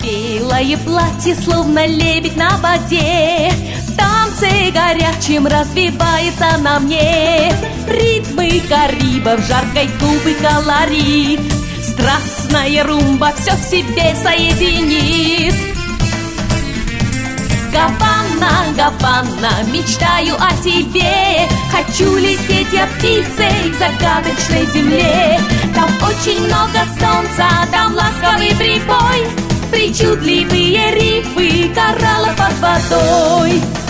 Белое платье, словно лебедь на воде, в танце горячем развивается на мне. Ритмы Карибов, жаркой Кубы колорит, страстная румба все в себе соединит. Гавана, Гавана, мечтаю о тебе. Хочу лететь я птицей к загадочной земле. Там очень много солнца, там ласковый прибой, причудливые рифы кораллов под водой.